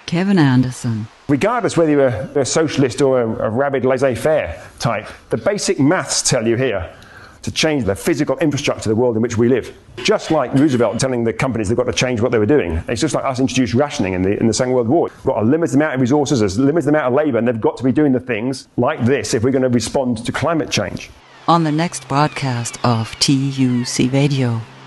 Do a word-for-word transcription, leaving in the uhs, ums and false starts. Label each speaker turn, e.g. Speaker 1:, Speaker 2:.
Speaker 1: Kevin Anderson.
Speaker 2: Regardless whether you're a, a socialist or a, a rabid laissez-faire type, the basic maths tell you here to change the physical infrastructure of the world in which we live. Just like Roosevelt telling the companies they've got to change what they were doing. It's just like us introduced rationing in the, in the Second World War. We've got a limited amount of resources, a limited amount of labour, and they've got to be doing the things like this if we're going to respond to climate change.
Speaker 1: On the next broadcast of T U C Radio.